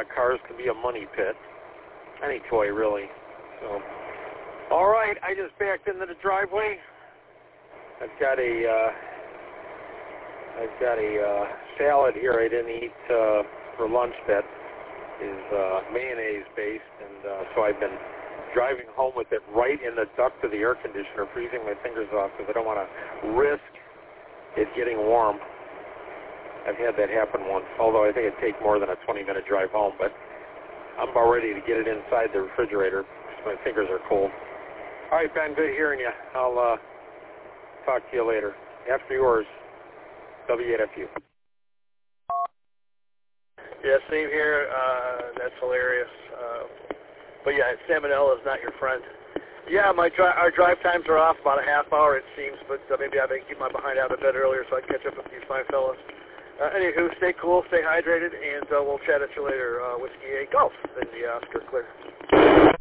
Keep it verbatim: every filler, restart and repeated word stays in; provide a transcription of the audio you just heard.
cars can be a money pit. Any toy, really. So, all right, I just backed into the driveway. I've got a, uh, I've got a uh, salad here I didn't eat uh, for lunch that is uh, mayonnaise based, and uh, so I've been driving home with it right in the duct of the air conditioner, freezing my fingers off because I don't want to risk it getting warm. I've had that happen once, although I think it'd take more than a twenty minute drive home, but I'm about ready to get it inside the refrigerator because my fingers are cold. All right, Ben, good hearing you. I'll uh, talk to you later. After yours, W eight F U. Yeah, same here. Uh, that's hilarious. Uh, but yeah, salmonella is not your friend. Yeah, my dri- our drive times are off about a half hour, it seems, but uh, maybe I can keep my behind out of bed earlier so I can catch up with these fine fellas. Uh, anywho, stay cool, stay hydrated, and uh, we'll chat at you later. Uh, Whiskey eight Golf in the Oscar Clear.